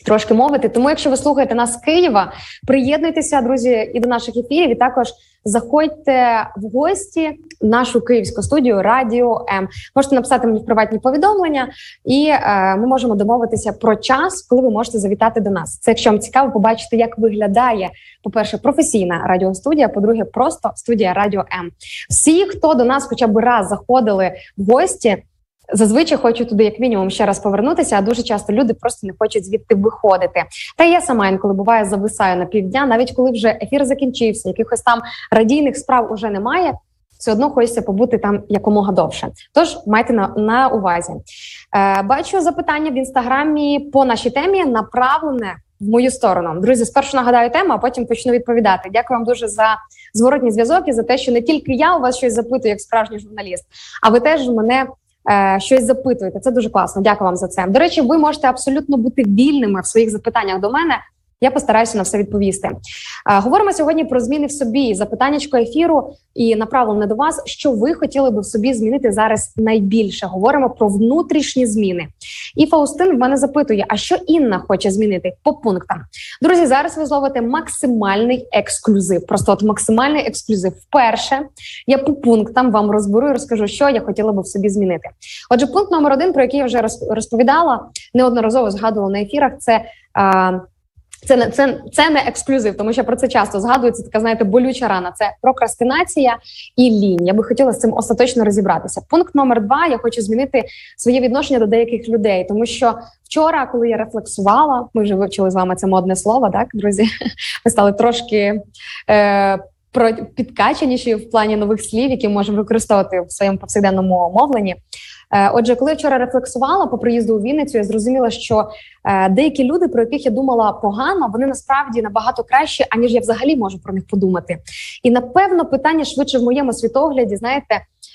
трошки мовити. Тому, якщо ви слухаєте нас з Києва, приєднуйтеся, друзі, і до наших ефірів, і також заходьте в гості в нашу київську студію Радіо М. Можете написати мені в приватні повідомлення, і е, ми можемо домовитися про час, коли ви можете завітати до нас. Це, якщо вам цікаво, побачити, як виглядає, по-перше, професійна радіостудія, по-друге, просто студія Радіо М. Всі, хто до нас хоча б раз заходили в гості, зазвичай хочу туди як мінімум ще раз повернутися, а дуже часто люди просто не хочуть звідти виходити. Та я сама інколи буває зависаю на півдня, навіть коли вже ефір закінчився, якихось там радійних справ уже немає, все одно хочеться побути там якомога довше. Тож майте на, на увазі. Е, бачу запитання в інстаграмі по нашій темі направлене в мою сторону. Друзі, спершу нагадаю тему, а потім почну відповідати. Дякую вам дуже за зворотній зв'язок і за те, що не тільки я у вас щось запитую, як справжній журналіст, а ви теж мене Е, щось запитуєте. Це дуже класно. Дякую вам за це. До речі, ви можете абсолютно бути вільними в своїх запитаннях до мене. Я постараюся на все відповісти. Е, говоримо сьогодні про зміни в собі. Запитаннячко ефіру і направлене до вас, що ви хотіли би в собі змінити зараз найбільше. Говоримо про внутрішні зміни. І Фаустин в мене запитує, а що Інна хоче змінити по пунктам? Друзі, зараз ви зловите максимальний ексклюзив. Просто от максимальний ексклюзив. Вперше я по пунктам вам розберу і розкажу, що я хотіла би в собі змінити. Отже, пункт номер один, про який я вже розповідала, неодноразово згадувала на ефірах, це... Е, Це не, це, це не ексклюзив, тому що про це часто згадується, така, знаєте, болюча рана. Це прокрастинація і лінь. Я би хотіла з цим остаточно розібратися. Пункт номер два. Я хочу змінити своє відношення до деяких людей, тому що вчора, коли я рефлексувала, ми вже вивчили з вами це модне слово, так, друзі? Ми стали трошки е, підкачаніші в плані нових слів, які можемо використовувати в своєму повсякденному мовленні. Отже, коли я вчора рефлексувала по приїзду у Вінницю, я зрозуміла, що е, деякі люди, про яких я думала погано, вони насправді набагато кращі, аніж я взагалі можу про них подумати. І, напевно, питання швидше в моєму світогляді, знаєте,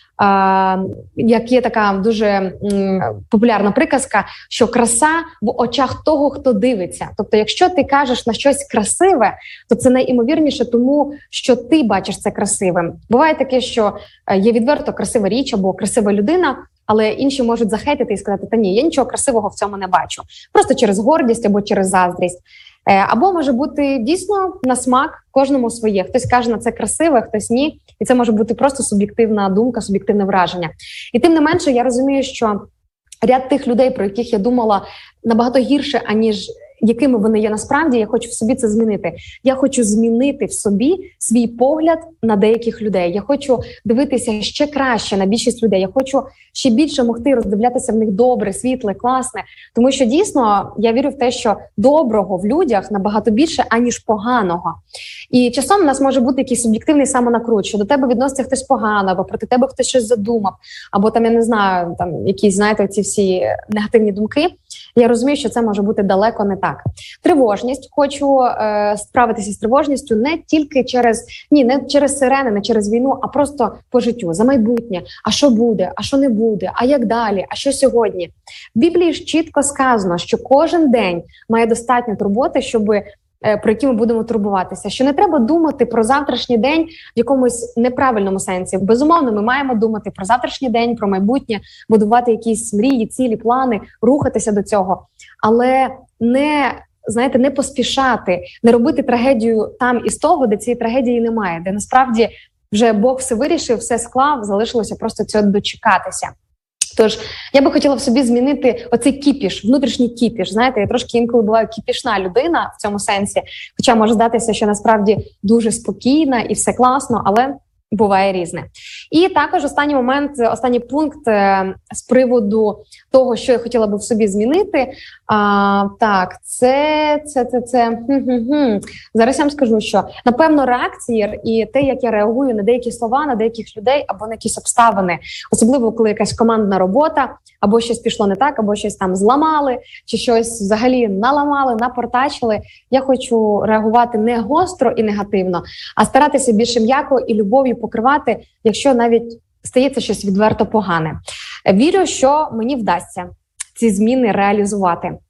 е, як є така дуже м, популярна приказка, що краса в очах того, хто дивиться. Тобто, якщо ти кажеш на щось красиве, то це найімовірніше тому, що ти бачиш це красивим. Буває таке, що є відверто красива річ або красива людина, але інші можуть захейтити і сказати, та ні, я нічого красивого в цьому не бачу. Просто через гордість або через заздрість. Або може бути дійсно на смак кожному своє. Хтось каже на це красиве, хтось ні. І це може бути просто суб'єктивна думка, суб'єктивне враження. І тим не менше, я розумію, що ряд тих людей, про яких я думала набагато гірше, аніж якими вони є насправді, я хочу в собі це змінити. Я хочу змінити в собі свій погляд на деяких людей. Я хочу дивитися ще краще на більшість людей. Я хочу ще більше могти роздивлятися в них добре, світле, класне. Тому що дійсно я вірю в те, що доброго в людях набагато більше, аніж поганого. І часом у нас може бути якийсь суб'єктивний самонакрут, що до тебе відноситься хтось погано, або проти тебе хтось щось задумав, або там, я не знаю, там якісь, знаєте, ці всі негативні думки. Я розумію, що це може бути далеко не так. Тривожність. Хочу е, справитися з тривожністю не тільки через, ні, не через сирени, не через війну, а просто по життю, за майбутнє. А що буде, а що не буде, а як далі, а що сьогодні? В Біблії ж чітко сказано, що кожен день має достатньо турботи, щоб про які ми будемо турбуватися. Що не треба думати про завтрашній день в якомусь неправильному сенсі. Безумовно, ми маємо думати про завтрашній день, про майбутнє, будувати якісь мрії, цілі, плани, рухатися до цього. Але не, знаєте, не поспішати, не робити трагедію там із того, де цієї трагедії немає, де насправді вже Бог все вирішив, все склав, залишилося просто цього дочекатися. Тож, я би хотіла в собі змінити оцей кіпіш, внутрішній кіпіш. Знаєте, я трошки інколи буваю кіпішна людина в цьому сенсі, хоча може здатися, що насправді дуже спокійна і все класно, але буває різне. І також останній момент, останній пункт е, з приводу того, що я хотіла би в собі змінити. А, так, це, це, це, це. Хм-хм-хм. Зараз я вам скажу, що, напевно, реакції і те, як я реагую на деякі слова, на деяких людей або на якісь обставини, особливо, коли якась командна робота, або щось пішло не так, або щось там зламали, чи щось взагалі наламали, напортачили. Я хочу реагувати не гостро і негативно, а старатися більше м'яко і любов'ю покривати, якщо навіть стається щось відверто погане. Вірю, що мені вдасться ці зміни реалізувати.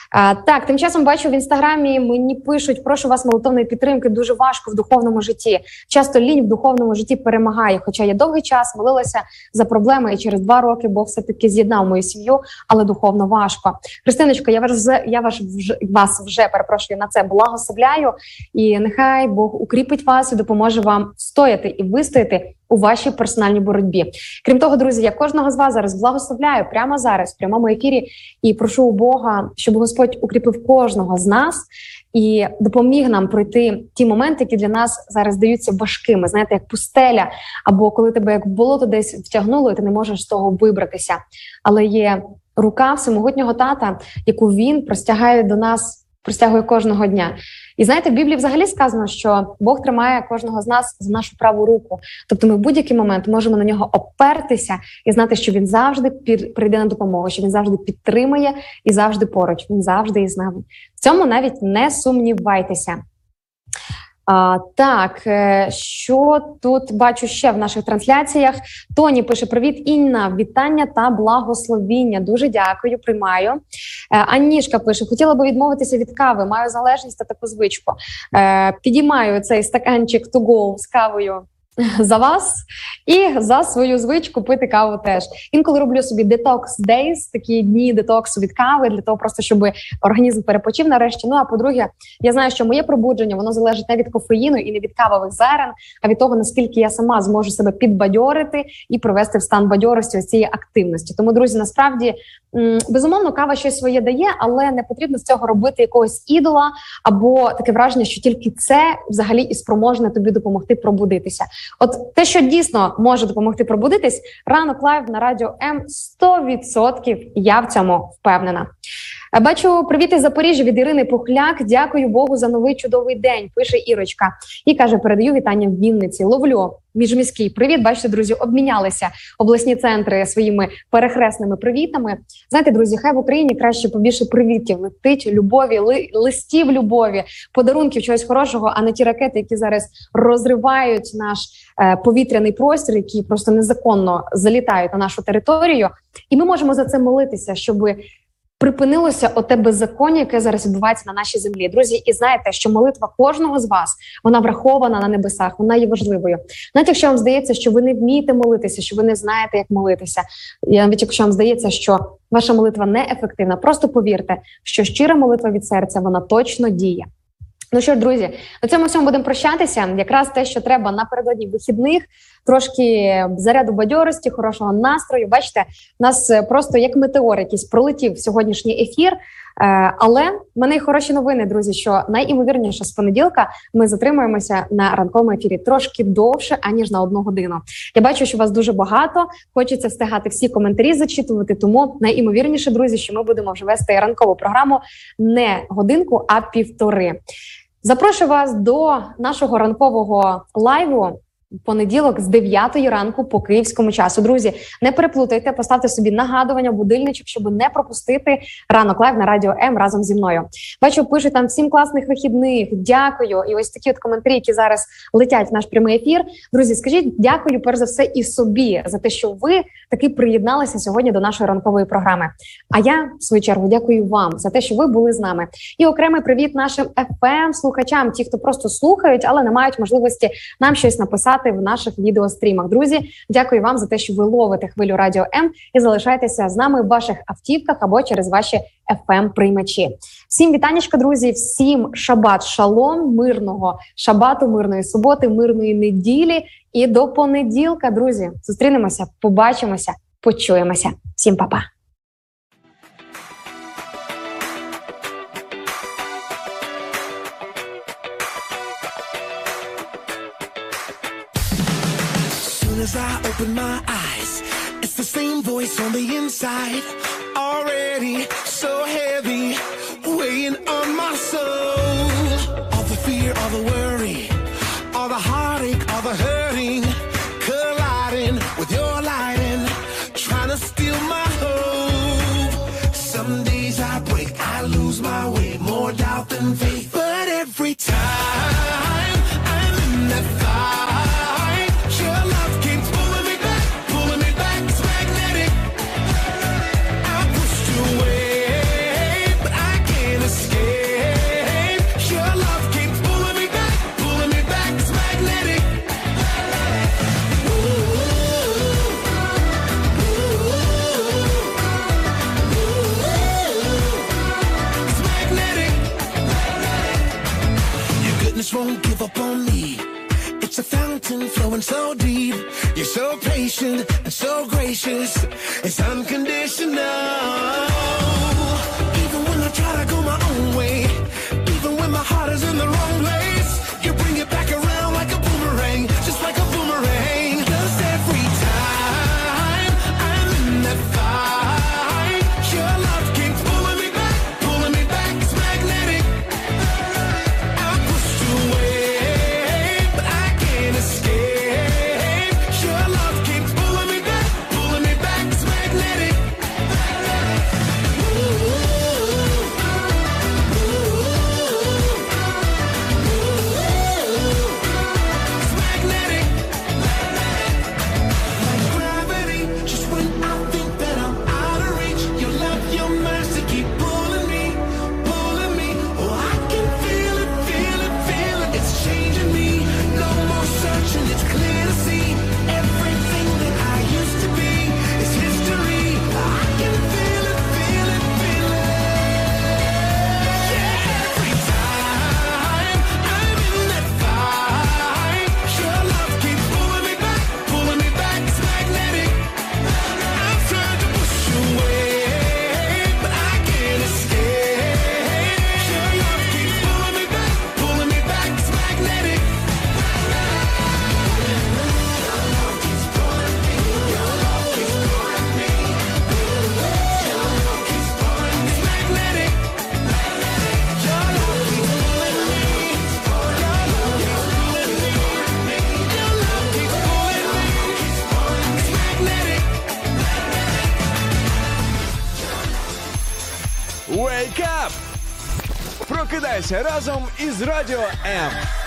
А, так, тим часом бачу в інстаграмі, мені пишуть, прошу вас молитовної підтримки, дуже важко в духовному житті. Часто лінь в духовному житті перемагає, хоча я довгий час молилася за проблеми, і через два роки Бог все-таки з'єднав мою сім'ю, але духовно важко. Христиночко, я вас, я вас вже, вас вже, перепрошую, на це благословляю, і нехай Бог укріпить вас і допоможе вам стояти і вистояти у вашій персональній боротьбі. Крім того, друзі, я кожного з вас зараз благословляю прямо зараз, в прямому ефірі, і прошу у Бога, щоб Господь укріпив кожного з нас і допоміг нам пройти ті моменти, які для нас зараз здаються важкими, знаєте, як пустеля, або коли тебе як в болото десь втягнуло, і ти не можеш з того вибратися. Але є рука всемогутнього тата, яку він простягає до нас, простягує кожного дня. І знаєте, в Біблії взагалі сказано, що Бог тримає кожного з нас за нашу праву руку. Тобто ми в будь-який момент можемо на нього опертися і знати, що він завжди прийде на допомогу, що він завжди підтримує і завжди поруч, він завжди із нами. В цьому навіть не сумнівайтеся. А, так, що тут бачу ще в наших трансляціях? Тоні пише: привіт, Інна, вітання та благословіння. Дуже дякую, приймаю. Е, Аннішка пише: хотіла би відмовитися від кави, маю залежність та таку звичку. Е, підіймаю цей стаканчик to go з кавою за вас і за свою звичку пити каву теж. Інколи роблю собі detox days, такі дні детоксу від кави, для того просто, щоб організм перепочив нарешті. Ну, а по-друге, я знаю, що моє пробудження, воно залежить не від кофеїну і не від кавових зерен, а від того, наскільки я сама зможу себе підбадьорити і привести в стан бадьорості, ось цієї активності. Тому, друзі, насправді, безумовно, кава щось своє дає, але не потрібно з цього робити якогось ідола або таке враження, що тільки це взагалі і спроможне тобі допомогти пробудитися. От те, що дійсно може допомогти пробудитись, ранок лайв на Радіо М сто відсотків, я в цьому впевнена. Бачу привіт із Запоріжжя від Ірини Пухляк. Дякую Богу за новий чудовий день, пише Ірочка. І каже, передаю вітання в Вінниці. Ловлю міжміський привіт. Бачите, друзі, обмінялися обласні центри своїми перехресними привітами. Знаєте, друзі, хай в Україні краще побільше привітів летить, любові, ли, листів любові, подарунків, чогось хорошого, а не ті ракети, які зараз розривають наш е, повітряний простір, які просто незаконно залітають на нашу територію. І ми можемо за це молитися, щоб припинилося оте беззаконня, яке зараз відбувається на нашій землі. Друзі, і знаєте, що молитва кожного з вас, вона врахована на небесах, вона є важливою. Навіть якщо вам здається, що ви не вмієте молитися, що ви не знаєте, як молитися, і навіть якщо вам здається, що ваша молитва неефективна, просто повірте, що щира молитва від серця, вона точно діє. Ну що ж, друзі, на цьому всьому будемо прощатися. Якраз те, що треба напередодні вихідних, трошки заряду бадьорості, хорошого настрою. Бачите, у нас просто як метеор якийсь пролетів сьогоднішній ефір. Але в мене й хороші новини, друзі, що найімовірніше з понеділка ми затримуємося на ранковому ефірі трошки довше, аніж на одну годину. Я бачу, що вас дуже багато, хочеться встигати всі коментарі зачитувати, тому найімовірніше, друзі, що ми будемо вже вести ранкову програму не годинку, а півтори. Запрошую вас до нашого ранкового лайву в понеділок з дев'ятої ранку по київському часу. Друзі, не переплутайте, поставте собі нагадування, будильничок, щоб не пропустити ранок лайв на Радіо М разом зі мною. Бачу, пишуть там всім класних вихідних, дякую. І ось такі от коментарі, які зараз летять в наш прямий ефір. Друзі, скажіть дякую, перш за все, і собі за те, що ви таки приєдналися сьогодні до нашої ранкової програми. А я, в свою чергу, дякую вам за те, що ви були з нами. І окремий привіт нашим еф ем-слухачам, ті, хто просто слухають, але не мають можливості нам щось написати в наших відеострімах. Друзі, дякую вам за те, що ви ловите хвилю Радіо М і залишаєтеся з нами в ваших автівках або через ваші еф ем-приймачі. Всім вітанечка, друзі, всім шабат шалом, мирного шабату, мирної суботи, мирної неділі і до понеділка, друзі. Зустрінемося, побачимося, почуємося. Всім па-па. As I open my eyes, it's the same voice on the inside, already so heavy, weighing on my soul. All the fear, all the worry, all the heartache, all the hurting, colliding with your lighting, trying to steal my hope. Some days I break, I lose my way, more doubt than faith, but every time I'm in that fight, your love keeps pulling me back, pulling me back, it's magnetic. I pushed away, won't give up on me. It's a fountain flowing so deep. You're so patient and so gracious. It's unconditional. Even when I try to go my own way, even when my heart is in the wrong place, you bring it back around like a boomerang, just like a boomerang. 'Cause every time I'm in that fight, your love keeps pulling me back, pulling me back. It's magnetic. I'm pushed away, but I can't escape. Your love keeps pulling me back, pulling me back. It's magnetic. Ooh, it's magnetic. Like gravity, just when I think that I'm out of reach, your love, your mercy keep pulling me, pulling me. Oh, I can feel it, feel it, feel it. It's changing me. No more searching, it's clear to see. Everything that I used to be is history. I can feel it, feel it, feel it. Yeah, every time I'm in that fight, your love keeps pulling me back, pulling me back. It's magnetic. I've tried to push away, but I can't escape. Your love keeps pulling me back, pulling me back. It's magnetic. Your love keeps pulling me. Your love keeps pulling me. Your love keeps pulling me. It's magnetic. Your love keeps pulling me. Your love keeps pulling me. Your love keeps pulling me. It's magnetic. Wake up! Прокидайся разом із Радіо М.